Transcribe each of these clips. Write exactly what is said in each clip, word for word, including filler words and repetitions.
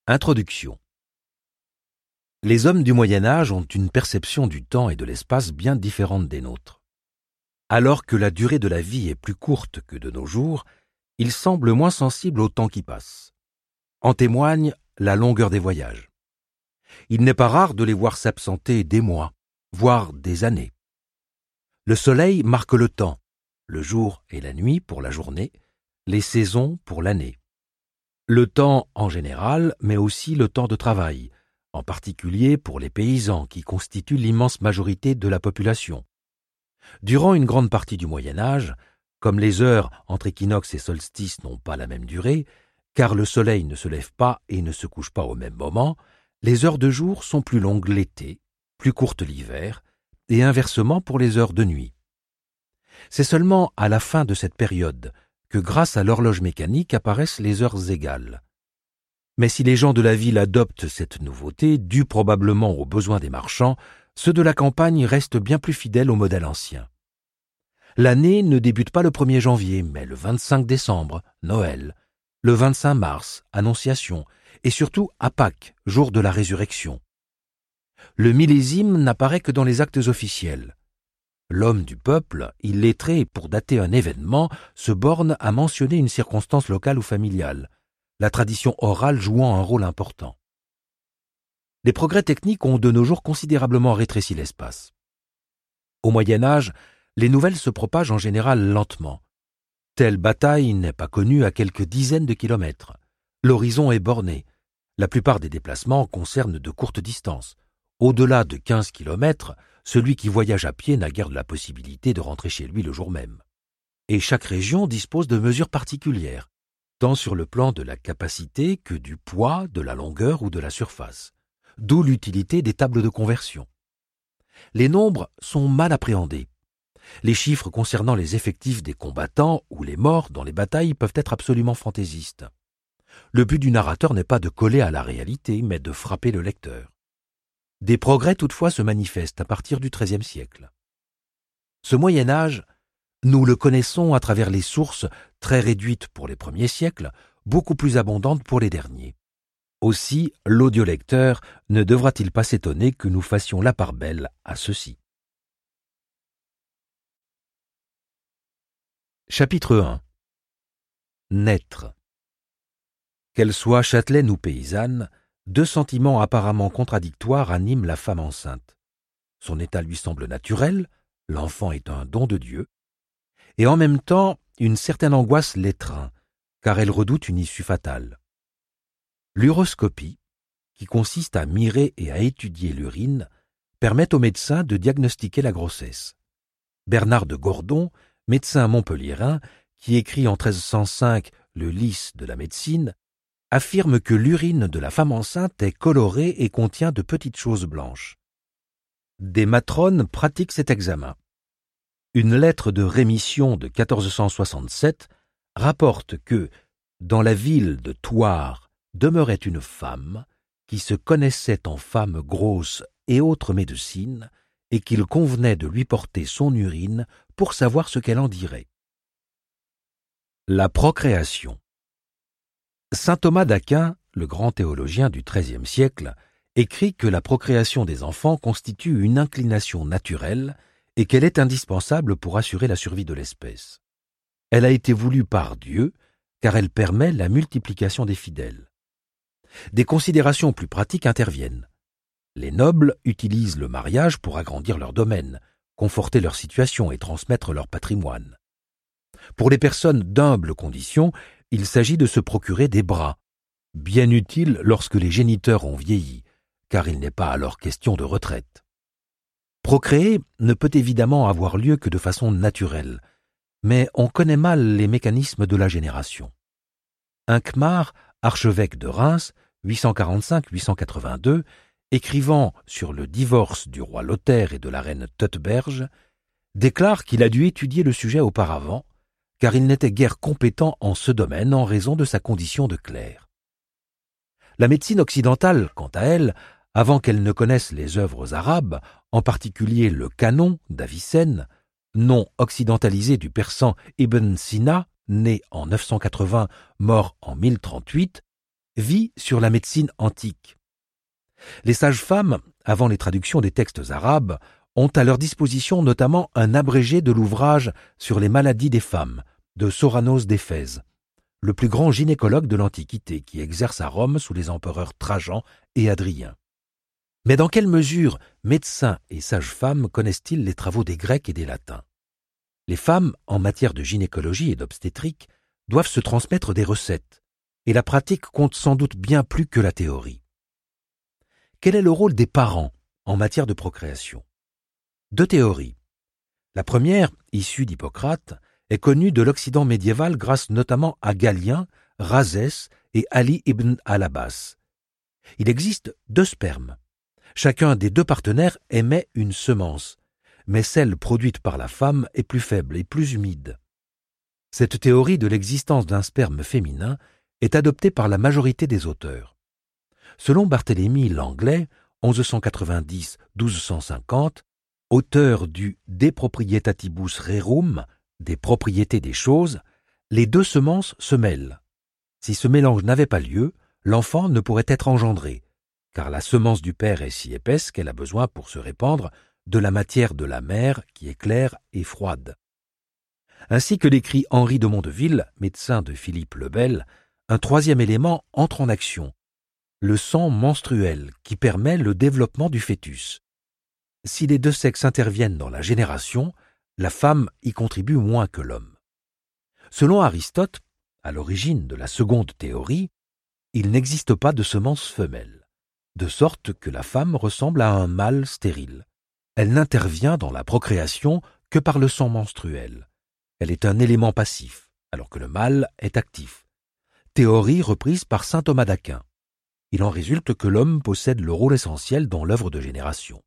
Introduction. Les hommes du Moyen Âge ont une perception du temps et de l'espace bien différente des nôtres. Alors que la durée de la vie est plus courte que de nos jours, ils semblent moins sensibles au temps qui passe. En témoigne la longueur des voyages. Il n'est pas rare de les voir s'absenter des mois, voire des années. Le soleil marque le temps, le jour et la nuit pour la journée, les saisons pour l'année. Le temps en général, mais aussi le temps de travail, en particulier pour les paysans qui constituent l'immense majorité de la population. Durant une grande partie du Moyen Âge, comme les heures entre équinoxe et solstice n'ont pas la même durée, car le soleil ne se lève pas et ne se couche pas au même moment, les heures de jour sont plus longues l'été, plus courtes l'hiver, et inversement pour les heures de nuit. C'est seulement à la fin de cette période que grâce à l'horloge mécanique apparaissent les heures égales. Mais si les gens de la ville adoptent cette nouveauté, due probablement aux besoins des marchands, ceux de la campagne restent bien plus fidèles au modèle ancien. L'année ne débute pas le premier janvier, mais le vingt-cinq décembre, Noël, le vingt-cinq mars, Annonciation, et surtout à Pâques, jour de la résurrection. Le millésime n'apparaît que dans les actes officiels. L'homme du peuple, illettré pour dater un événement, se borne à mentionner une circonstance locale ou familiale, la tradition orale jouant un rôle important. Les progrès techniques ont de nos jours considérablement rétréci l'espace. Au Moyen Âge, les nouvelles se propagent en général lentement. Telle bataille n'est pas connue à quelques dizaines de kilomètres. L'horizon est borné. La plupart des déplacements concernent de courtes distances. Au-delà de quinze kilomètres, celui qui voyage à pied n'a guère de la possibilité de rentrer chez lui le jour même. Et chaque région dispose de mesures particulières, tant sur le plan de la capacité que du poids, de la longueur ou de la surface, d'où l'utilité des tables de conversion. Les nombres sont mal appréhendés. Les chiffres concernant les effectifs des combattants ou les morts dans les batailles peuvent être absolument fantaisistes. Le but du narrateur n'est pas de coller à la réalité, mais de frapper le lecteur. Des progrès toutefois se manifestent à partir du treizième siècle. Ce Moyen Âge, nous le connaissons à travers les sources très réduites pour les premiers siècles, beaucoup plus abondantes pour les derniers. Aussi, l'audiolecteur ne devra-t-il pas s'étonner que nous fassions la part belle à ceci. Chapitre un. Naître. Qu'elle soit châtelaine ou paysanne, deux sentiments apparemment contradictoires animent la femme enceinte. Son état lui semble naturel, l'enfant est un don de Dieu, et en même temps, une certaine angoisse l'étreint, car elle redoute une issue fatale. L'uroscopie, qui consiste à mirer et à étudier l'urine, permet au médecin de diagnostiquer la grossesse. Bernard de Gordon, médecin montpelliérain, qui écrit en treize cent cinq le Lys de la médecine, affirme que l'urine de la femme enceinte est colorée et contient de petites choses blanches. Des matrones pratiquent cet examen. Une lettre de rémission de quatorze cent soixante-sept rapporte que, dans la ville de Thouars, demeurait une femme qui se connaissait en femme grosse et autres médecines, et qu'il convenait de lui porter son urine pour savoir ce qu'elle en dirait. La procréation. Saint Thomas d'Aquin, le grand théologien du treizième siècle, écrit que la procréation des enfants constitue une inclination naturelle et qu'elle est indispensable pour assurer la survie de l'espèce. Elle a été voulue par Dieu, car elle permet la multiplication des fidèles. Des considérations plus pratiques interviennent. Les nobles utilisent le mariage pour agrandir leur domaine, conforter leur situation et transmettre leur patrimoine. Pour les personnes d'humble condition, il s'agit de se procurer des bras, bien utiles lorsque les géniteurs ont vieilli, car il n'est pas alors question de retraite. Procréer ne peut évidemment avoir lieu que de façon naturelle, mais on connaît mal les mécanismes de la génération. Hincmar, archevêque de Reims, huit cent quarante-cinq à huit cent quatre-vingt-deux, écrivant sur le divorce du roi Lothaire et de la reine Teutberge, déclare qu'il a dû étudier le sujet auparavant, car il n'était guère compétent en ce domaine en raison de sa condition de clerc. La médecine occidentale, quant à elle, avant qu'elle ne connaisse les œuvres arabes, en particulier le canon d'Avicenne, nom occidentalisé du persan Ibn Sina, né en neuf cent quatre-vingts, mort en mille trente-huit, vit sur la médecine antique. Les sages-femmes, avant les traductions des textes arabes, ont à leur disposition notamment un abrégé de l'ouvrage sur les maladies des femmes de Soranos d'Éphèse, le plus grand gynécologue de l'Antiquité qui exerce à Rome sous les empereurs Trajan et Adrien. Mais dans quelle mesure médecins et sages-femmes connaissent-ils les travaux des Grecs et des Latins? Les femmes, en matière de gynécologie et d'obstétrique, doivent se transmettre des recettes, et la pratique compte sans doute bien plus que la théorie. Quel est le rôle des parents en matière de procréation? Deux théories. La première, issue d'Hippocrate, est connue de l'Occident médiéval grâce notamment à Galien, Rhazès et Ali ibn al-Abbas. Il existe deux spermes. Chacun des deux partenaires émet une semence, mais celle produite par la femme est plus faible et plus humide. Cette théorie de l'existence d'un sperme féminin est adoptée par la majorité des auteurs. Selon Barthélemy Langlais, onze cent quatre-vingt-dix à douze cent cinquante, auteur du De Proprietatibus Rerum, des propriétés des choses, les deux semences se mêlent. Si ce mélange n'avait pas lieu, l'enfant ne pourrait être engendré, car la semence du père est si épaisse qu'elle a besoin pour se répandre de la matière de la mère qui est claire et froide. Ainsi que l'écrit Henri de Mondeville, médecin de Philippe le Bel, un troisième élément entre en action, le sang menstruel qui permet le développement du fœtus. Si les deux sexes interviennent dans la génération, la femme y contribue moins que l'homme. Selon Aristote, à l'origine de la seconde théorie, il n'existe pas de semence femelle, de sorte que la femme ressemble à un mâle stérile. Elle n'intervient dans la procréation que par le sang menstruel. Elle est un élément passif, alors que le mâle est actif. Théorie reprise par saint Thomas d'Aquin. Il en résulte que l'homme possède le rôle essentiel dans l'œuvre de génération.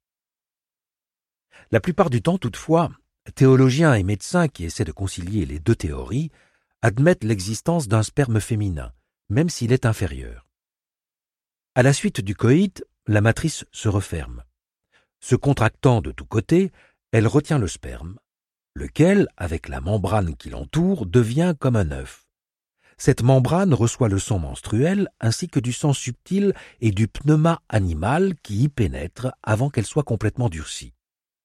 La plupart du temps, toutefois, théologiens et médecins qui essaient de concilier les deux théories admettent l'existence d'un sperme féminin, même s'il est inférieur. À la suite du coït, la matrice se referme. Se contractant de tous côtés, elle retient le sperme, lequel, avec la membrane qui l'entoure, devient comme un œuf. Cette membrane reçoit le sang menstruel ainsi que du sang subtil et du pneuma animal qui y pénètre avant qu'elle soit complètement durcie.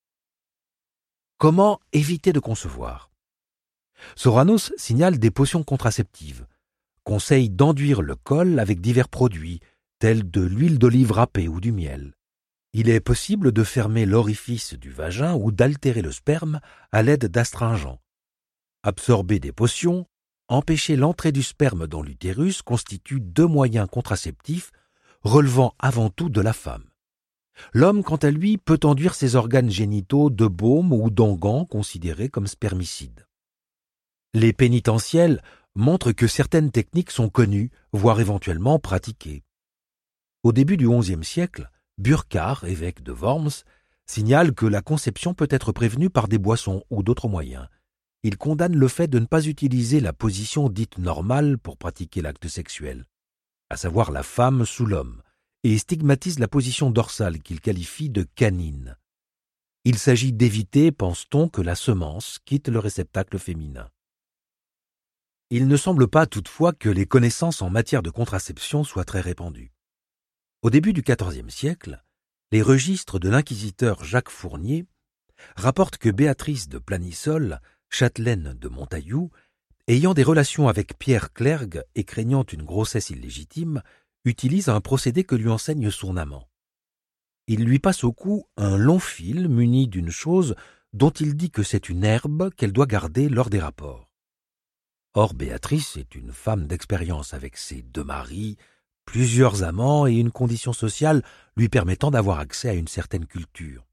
Comment éviter de concevoir? Soranos signale des potions contraceptives, conseille d'enduire le col avec divers produits, tels de l'huile d'olive râpée ou du miel. Il est possible de fermer l'orifice du vagin ou d'altérer le sperme à l'aide d'astringents. Absorber des potions, empêcher l'entrée du sperme dans l'utérus constituent deux moyens contraceptifs relevant avant tout de la femme. L'homme, quant à lui, peut enduire ses organes génitaux de baume ou d'onguents considérés comme spermicides. Les pénitentiels montrent que certaines techniques sont connues, voire éventuellement pratiquées. Au début du onzième siècle, Burckhardt, évêque de Worms, signale que la conception peut être prévenue par des boissons ou d'autres moyens. Il condamne le fait de ne pas utiliser la position dite normale pour pratiquer l'acte sexuel, à savoir la femme sous l'homme, et stigmatise la position dorsale qu'il qualifie de canine. Il s'agit d'éviter, pense-t-on, que la semence quitte le réceptacle féminin. Il ne semble pas toutefois que les connaissances en matière de contraception soient très répandues. Au début du quatorzième siècle, les registres de l'inquisiteur Jacques Fournier rapportent que Béatrice de Planissol, châtelaine de Montaillou, ayant des relations avec Pierre Clergue et craignant une grossesse illégitime, utilise un procédé que lui enseigne son amant. Il lui passe au cou un long fil muni d'une chose dont il dit que c'est une herbe qu'elle doit garder lors des rapports. Or, Béatrice est une femme d'expérience avec ses deux maris, plusieurs amants et une condition sociale lui permettant d'avoir accès à une certaine culture.